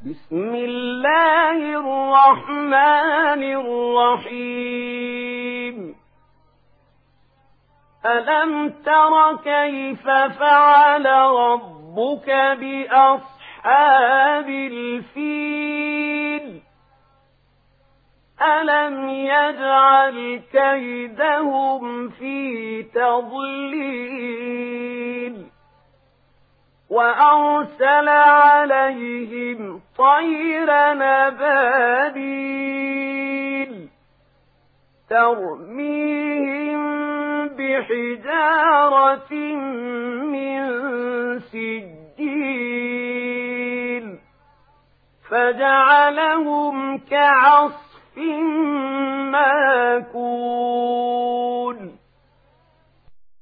بسم الله الرحمن الرحيم ألم تر كيف فعل ربك بأصحاب الفيل ألم يجعل كيدهم في تضليل وأرسل عليهم طيرا أبابيل ترميهم بحجارة من سجيل فجعلهم كعصف ماكول